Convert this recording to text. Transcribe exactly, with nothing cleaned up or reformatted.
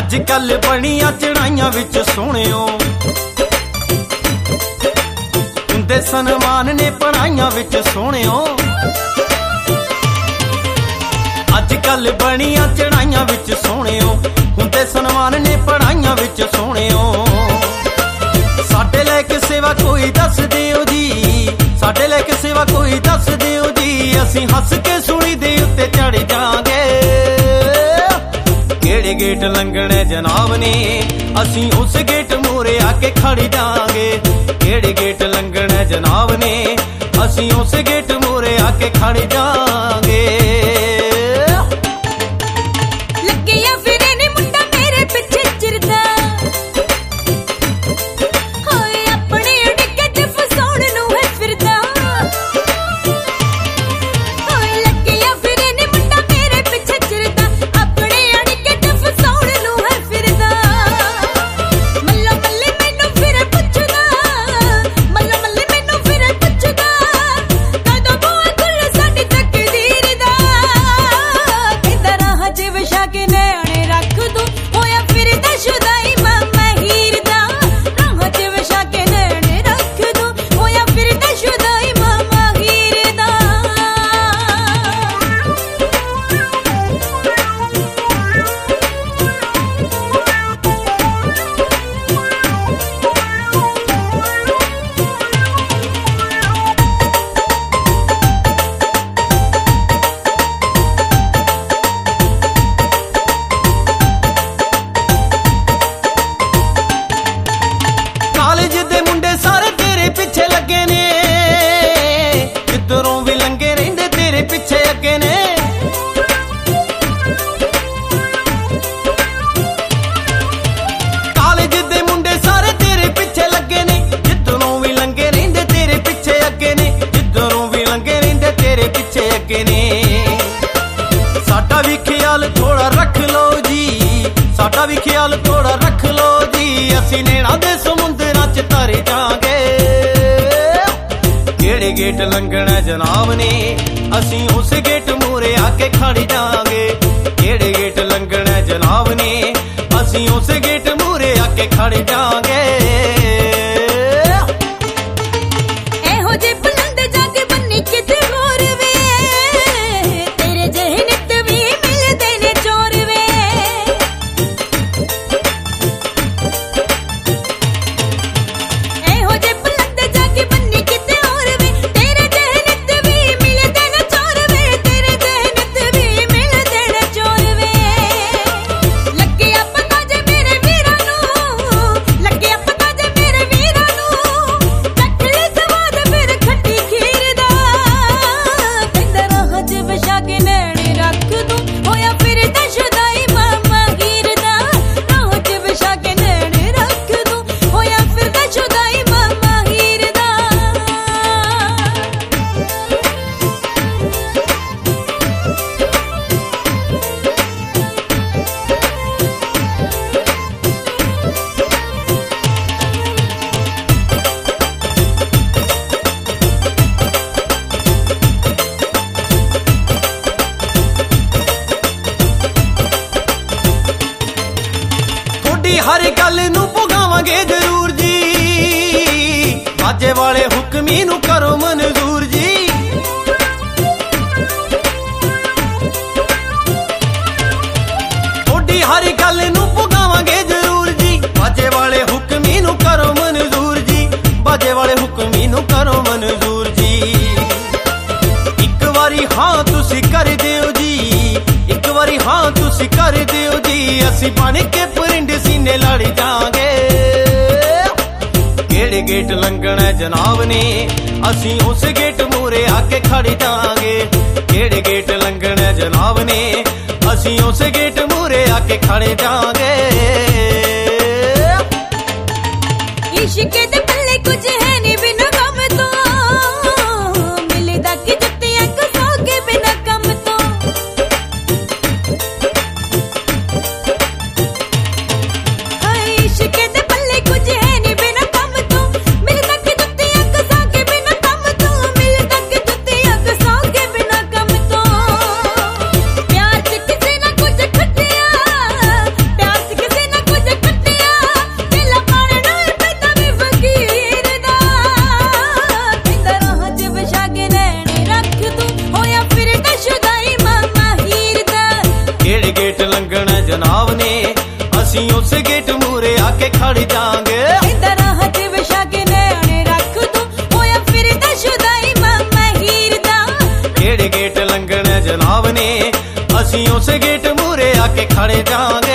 ਅੱਜ ਕੱਲ ਬਣੀਆਂ ਚੜਾਈਆਂ ਵਿੱਚ ਸੋਹਣਿਓ ਹੁੰਦੇ ਸਨਮਾਨ ਨੇ ਪੜਾਈਆਂ ਵਿੱਚ ਸੋਹਣਿਓ ਅੱਜ ਕੱਲ ਬਣੀਆਂ ਚੜਾਈਆਂ ਵਿੱਚ ਸੋਹਣਿਓ ਹੁੰਦੇ ਸਨਮਾਨ ਨੇ ਪੜਾਈਆਂ ਵਿੱਚ ਸੋਹਣਿਓ ਸਾਡੇ ਲੈ ਕੇ ਸੇਵਾ ਕੋਈ ਦੱਸ ਦਿਓ ਜੀ ਸਾਡੇ ਲੈ ਕੇ ਸੇਵਾ ਕੋਈ ਦੱਸ ਦਿਓ ਜੀ ਅਸੀਂ ਹੱਸ ਕੇ ਸੂਲੀ ਦੇ ਉੱਤੇ ਚੜ ਜਾਾਂਗੇ ਕਿਹੜੇ ਗੇਟ ਲੰਘਣੇ ਜਨਾਬ ਨੇ ਅਸੀਂ ਉਸ ਗੇਟ ਮੂਹਰੇ ਆ ਕੇ ਖੜ ਜਾਾਂਗੇ ਕਿਹੜੇ ਗੇਟ ਲੰਘਣੇ ਜਨਾਬ ਨੇ ਅਸੀਂ ਉਸ ਗੇਟ ਮੂਹਰੇ ਆ ਕੇ ਖੜ ਜਾਾਂਗੇ ਸਾਡਾ ਵੀ ਖਿਆਲ ਥੋੜਾ ਰੱਖ ਲੋ ਜੀ ਸਾਡਾ ਵੀ ਖਿਆਲ ਥੋੜਾ ਰੱਖ ਲੋ ਜੀ ਅਸੀਂ ਨੈਣਾ ਦੇ ਸਮੁੰਦਰਾਂ ਚ ਤਰ ਜਾਾਂਗੇ ਕਿਹੜੇ ਗੇਟ ਲੰਘਣਾ ਜਨਾਬ ਨੇ ਅਸੀਂ ਉਸ ਗੇਟ ਮੂਹਰੇ ਆ ਕੇ ਖੜ ਜਾਾਂਗੇ ਕਿਹੜੇ ਗੇਟ ਲੰਘਣਾ ਜਨਾਬ ਨੇ ਅਸੀਂ ਉਸ ਗੇਟ ਮੂਹਰੇ ਆ ਕੇ ਖੜ ਜਾਾਂਗੇ ਇਹੋ ਜਿਹੇ ਬੁਲੰਦ ਜੱਗ ਬੰਨੀ ਕਿਤੇ ਹੋਰ ਵੇ ਤੇਰੇ ਜਿਹੇ ਨਿੱਤ ਵੀ ਮਿਲਦੇ ਨੇ ਚੋਰ ਵੇ ਇਹੋ ਜਿਹੇ ਬੁਲੰਦ ਜੱਗ ਬੰਨੀ ਕਿਤੇ ਹੋਰ ਵੇ ਤੇਰੇ ਜਿਹੇ ਨਿੱਤ ਵੀ ਮਿਲਦੇ ਨੇ ਚੋਰ ਵੇ ਤੇਰੇ ਜਿਹੇ ਨਿੱਤ ਵੀ ਮਿਲਦੇ ਨੇ ਚੋਰ ਵੇ ਲੱਗਿਆ ਪਤਾ ਜੇ ਮੇਰੇ ਵੀਰਾਂ ਨੂੰ ਲੱਗਿਆ ਪਤਾ ਜੇ ਮੇਰੇ ਵੀਰਾਂ ਨੂੰ ਚੱਕਲੀ ਸਵਾਦ ਫਿਰ ਖੱਟੀ ਖੀਰ ਦਾ ਕਹਿੰਦਾ ਰਾਹ ਚ ਵਿਛਾ ਕੇ ਨੈਣੇ ਰੱਖ ਦੂੰ ਹੋਇਆ ਫਿਰਦਾ ਸ਼ੁਦਾਈ ਮਾਮਾ ਹੀਰ ਦਾ ਰਾਹ ਚ ਵਿਛਾ ਕੇ ਨੈਣੇ ਰੱਖ ਦੂੰ ਹੋਇਆ ਫਿਰਦਾ ਸ਼ੁਦਾਈ ਮਾਮਾ ਹੀਰ ਦਾ ਤੁਹਾਡੀ ਹਰ ਗੱਲ ਨੂੰ ਪੁਗਾਵਾਂਗੇ ਜ਼ਰੂਰ ਜੀ ਬਾਜੇ ਵਾਲੇ ਹੁਕਮੀ ਨੂੰ ਕਰੋ ਮਨਜ਼ੂਰ ਜੀ ਤੁਹਾਡੀ ਹਰ ਗੱਲ ਨੂੰ ਪੁਗਾਵਾਂਗੇ ਜ਼ਰੂਰ ਜੀ ਬਾਜੇ ਵਾਲੇ ਹੁਕਮੀ ਨੂੰ ਕਰੋ ਮਨਜ਼ੂਰ ਜੀ ਬਾਜੇ ਵਾਲੇ ਹੁਕਮੀ ਨੂੰ ਕਰੋ ਮਨਜ਼ੂਰ ਜੀ ਇੱਕ ਵਾਰੀ ਹਾਂ ਤੁਸੀਂ ਕਰ ਦਿਓ ਜੀ ਇੱਕ ਵਾਰੀ ਹਾਂ ਤੁਸੀਂ ਕਰ ਦਿਓ ਜੀ ਅਸੀਂ ਬਣ ਕੇ ਪਰਿੰਡ ਸੀਨੇ ਲੜ ਜਾਾਂਗੇ ਕਿਹੜੇ ਗੇਟ ਲੰਘਣਾ ਜਨਾਬ ਨੇ ਅਸੀਂ ਉਸ ਗੇਟ ਮੂਹਰੇ ਆ ਕੇ ਖੜ ਜਾਾਂਗੇ ਕਿਹੜੇ ਗੇਟ ਲੰਘਣਾ ਜਨਾਬ ਨੇ ਅਸੀਂ ਉਸ ਗੇਟ ਮੂਹਰੇ ਆ ਕੇ ਖੜ ਜਾਾਂਗੇ ਇਸ਼ਕ ਦੇ ਪੱਲੇ ਕੁਝ ਹੈ ਨੀ ਬਿਨਾਂ ਗਮ ਤੋਂ ਮਿਲਦਾ ਕਿ ਜੁੱਤੀਆਂ ਘਸੋਗੇ ਬਿਨਾਂ ਕੰਮ ਤੋਂ ਹਾਏ ਇਸ਼ਕ ਦੇ ਪੱਲੇ ਕੁਝ ਹੈ ਨੀ ਬਿਨਾਂ ਕੰਮ ਤੋਂ ਮਿਲਦਾ ਕਿ ਜੁੱਤੀਆਂ ਘਸੋਗੇ ਬਿਨਾਂ ਕੰਮ ਤੋਂ ਮਿਲਦਾ ਕਿ ਜੁੱਤੀਆਂ ਘਸੋਗੇ ਬਿਨਾਂ ਕੰਮ ਤੋਂ ਪਿਆਰ ਚ ਕਿਸੇ ਨਾ ਕੁਝ ਖੱਟਿਆ ਪਿਆਰ ਚ ਕਿਸੇ ਖੜ ਜਾਾਂਗੇ। ਕਹਿੰਦਾ ਰਾਹ 'ਚ ਵਿਛਾ ਕੇ ਨਿਆਣੇ ਰੱਖ ਤੂੰ ਹੋਇਆ ਫਿਰਦਾ ਸ਼ੁਦਾਈ ਮਾਮਾ ਹੀਰ ਦਾ। ਕਿਹੜੇ ਗੇਟ ਲੰਘਣਾ ਜਨਾਬ ਨੇ ਅਸੀਂ ਉਸ ਗੇਟ ਮੂਹਰੇ ਆ ਕੇ ਖੜ ਜਾਾਂਗੇ।